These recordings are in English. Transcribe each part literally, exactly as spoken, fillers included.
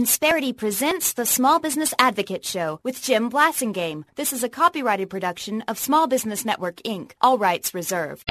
Insperity presents the Small Business Advocate Show with Jim Blasingame. This is a copyrighted production of Small Business Network, Incorporated. All rights reserved.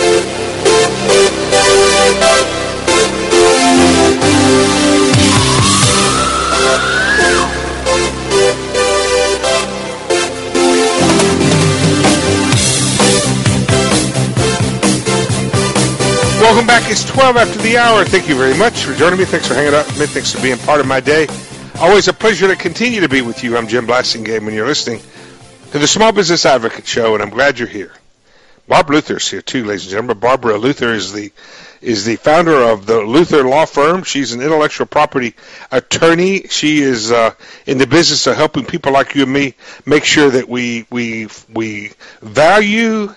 Welcome back. It's twelve after the hour. Thank you very much for joining me. Thanks for hanging out with me. Thanks for being part of my day. Always a pleasure to continue to be with you. I'm Jim Blasingame, and you're listening to the Small Business Advocate Show, and I'm glad you're here. Barb Luther's here, too, ladies and gentlemen. Barbara Luther is the is the founder of the Luther Law Firm. She's an intellectual property attorney. She is uh, in the business of helping people like you and me make sure that we we we value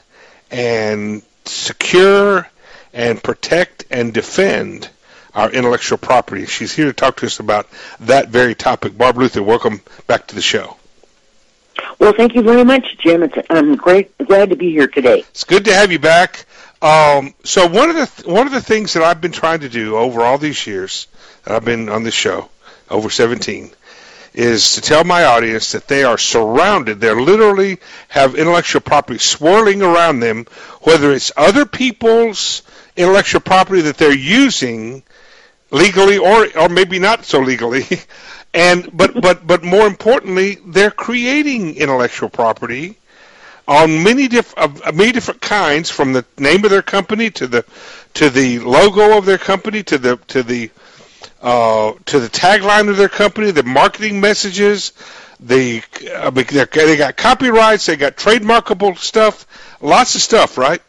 and secure and protect and defend our intellectual property. She's here to talk to us about that very topic. Barb Luther, welcome back to the show. Well, thank you very much, Jim. It's, I'm great, glad to be here today. It's good to have you back. Um, so one of the th- one of the things that I've been trying to do over all these years that I've been on this show, over seventeen, is to tell my audience that they are surrounded. They literally have intellectual property swirling around them, whether it's other people's intellectual property that they're using legally or or maybe not so legally, and but but but more importantly, they're creating intellectual property on many diff of many different kinds, from the name of their company to the to the logo of their company to the to the uh, to the tagline of their company, the marketing messages. They uh, they got copyrights, they got trademarkable stuff, lots of stuff, right?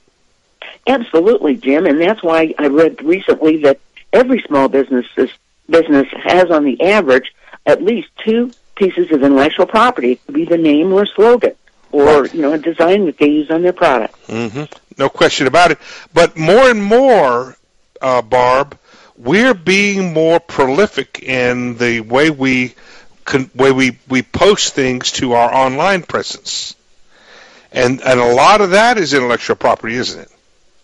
Absolutely, Jim, and that's why I read recently that every small business is, business has, on the average, at least two pieces of intellectual property. It could be the name or a slogan, or right. you know, a design that they use on their product. Mm-hmm. No question about it. But more and more, uh, Barb, we're being more prolific in the way we con- way we, we post things to our online presence, and and a lot of that is intellectual property, isn't it?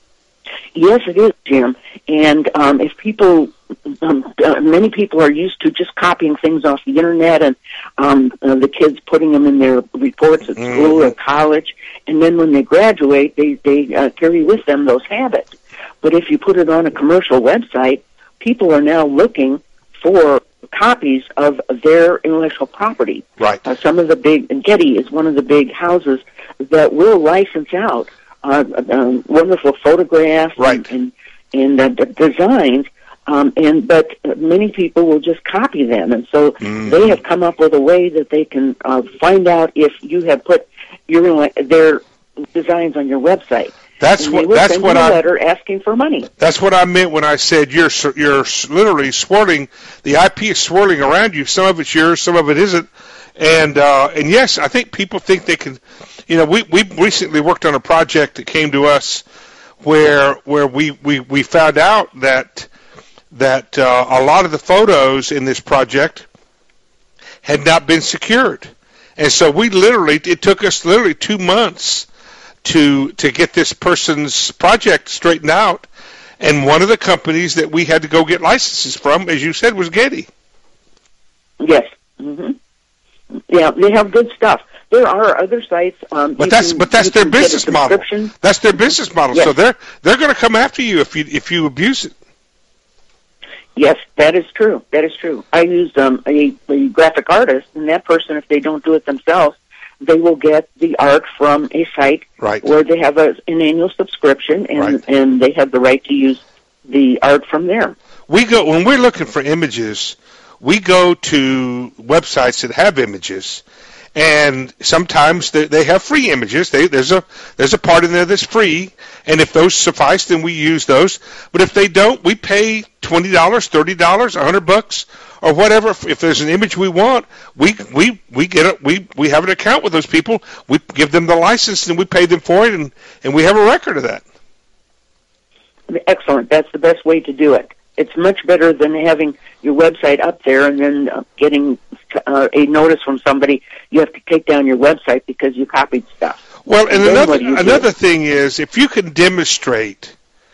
Yes, it is, Jim. And um, if people, um, uh, many people are used to just copying things off the internet, and um, uh, the kids putting them in their reports at mm-hmm. school or college, and then when they graduate, they they uh, carry with them those habits. But if you put it on a commercial website, people are now looking for copies of their intellectual property. Right. Uh, some of the big, and Getty is one of the big houses that will license out Uh, um, wonderful photographs right. and and, and uh, designs, um, and but many people will just copy them, and so mm. they have come up with a way that they can uh, find out if you have put your their designs on your website. That's and what. They will that's send what you a I. letter asking for money. That's what I meant when I said you're you're literally swirling. The I P is swirling around you. Some of it's yours, some of it isn't. And uh, and yes, I think people think they can. You know, we we recently worked on a project that came to us where where we, we, we found out that that uh, a lot of the photos in this project had not been secured, and so we literally it took us literally two months to to get this person's project straightened out. And one of the companies that we had to go get licenses from, as you said, was Getty. Yes. Mm-hmm. Yeah, they have good stuff. There are other sites. Um, but that's can, but that's their business model. That's their business model. Yes. So they're they're going to come after you if you if you abuse it. Yes, that is true. That is true. I used um, a, a graphic artist, and that person, if they don't do it themselves, they will get the art from a site right. where they have a, an annual subscription, and right. and they have the right to use the art from there. We go when we're looking for images. We go to websites that have images, and sometimes they, they have free images. They, there's a there's a part in there that's free, and if those suffice, then we use those. But if they don't, we pay twenty dollars, thirty dollars, a hundred bucks, or whatever. If, if there's an image we want, we we we get it. We we have an account with those people. We give them the license, and we pay them for it, and and we have a record of that. Excellent. That's the best way to do it. It's much better than having your website up there and then uh, getting uh, a notice from somebody. You have to take down your website because you copied stuff. Well, and, and another another thing is, if you can demonstrate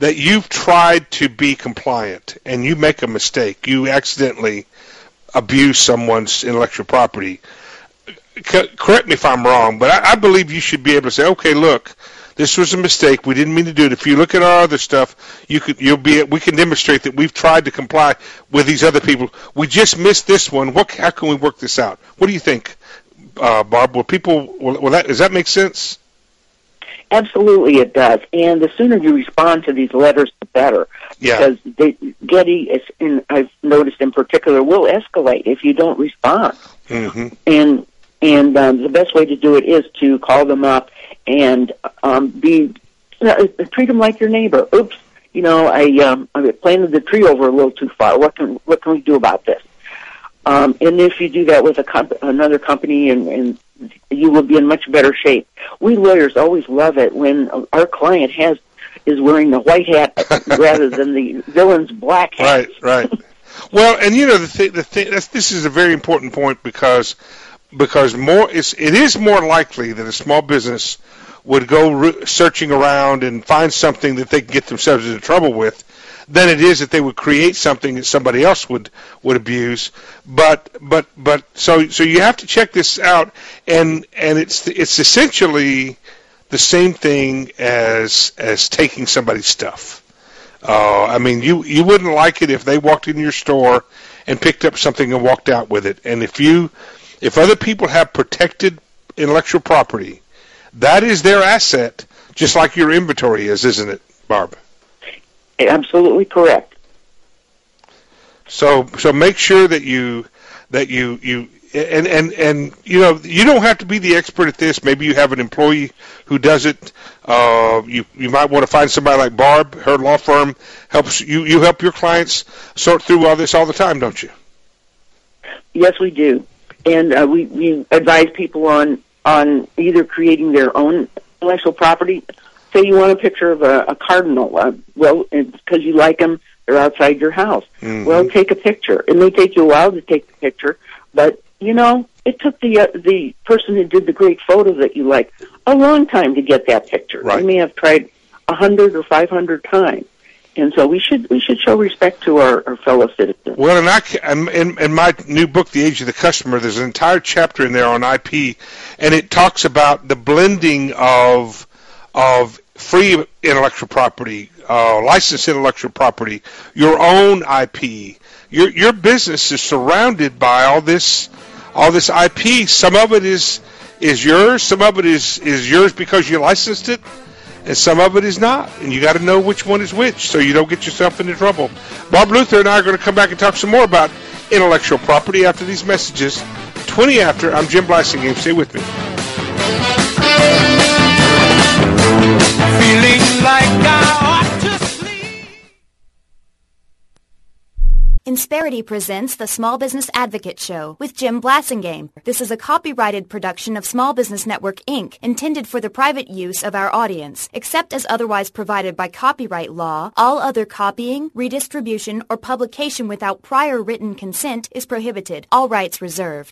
that you've tried to be compliant and you make a mistake, you accidentally abuse someone's intellectual property, c- correct me if I'm wrong, but I, I believe you should be able to say, okay, look, this was a mistake. We didn't mean to do it. If you look at our other stuff, you could, you'll be. We can demonstrate that we've tried to comply with these other people. We just missed this one. What? How can we work this out? What do you think, uh, Barb? Will people? Will, will that? Does that make sense? Absolutely, it does. And the sooner you respond to these letters, the better. Yeah. Because they, Getty, is in, I've noticed in particular, will escalate if you don't respond. Mm-hmm. And and um, the best way to do it is to call them up and um, be uh, treat them like your neighbor. Oops, you know, I um, I planted the tree over a little too far. What can what can we do about this? Um, and if you do that with a comp- another company, and, and you will be in much better shape. We lawyers always love it when our client has is wearing the white hat rather than the villain's black hat. Right, right. Well, and you know the thing. The thing. That's, this is a very important point because because more it's, it is more likely that a small business would go re- searching around and find something that they can get themselves into trouble with than it is that they would create something that somebody else would, would abuse. But but but so so you have to check this out, and and it's it's essentially the same thing as as taking somebody's stuff. Uh, I mean, you you wouldn't like it if they walked into your store and picked up something and walked out with it. And if you if other people have protected intellectual property, that is their asset, just like your inventory is, isn't it, Barb? Absolutely correct. So, so make sure that you that you you and and and you know you don't have to be the expert at this. Maybe you have an employee who does it. Uh, you you might want to find somebody like Barb. Her law firm helps you. You help your clients sort through all this all the time, don't you? Yes, we do, and uh, we we advise people on on either creating their own intellectual property. Say you want a picture of a, a cardinal. Uh, well, because you like them, they're outside your house. Mm-hmm. Well, take a picture. It may take you a while to take the picture, but, you know, it took the uh, the person who did the great photo that you like a long time to get that picture. Right. They may have tried a hundred or five hundred times. And so we should we should show respect to our, our fellow citizens. Well, and I, in, in my new book, The Age of the Customer, there's an entire chapter in there on I P, and it talks about the blending of of free intellectual property, uh, licensed intellectual property, your own I P. Your your business is surrounded by all this all this I P. Some of it is is yours. Some of it is, is yours because you licensed it, and some of it is not. And you got to know which one is which so you don't get yourself into trouble. Bob Luther and I are going to come back and talk some more about intellectual property after these messages. twenty after. I'm Jim Blasingame. Stay with me. Feeling like I ought to sleep. Insperity presents the Small Business Advocate Show with Jim Blasingame. This is a copyrighted production of Small Business Network, Incorporated, intended for the private use of our audience. Except as otherwise provided by copyright law, all other copying, redistribution, or publication without prior written consent is prohibited. All rights reserved.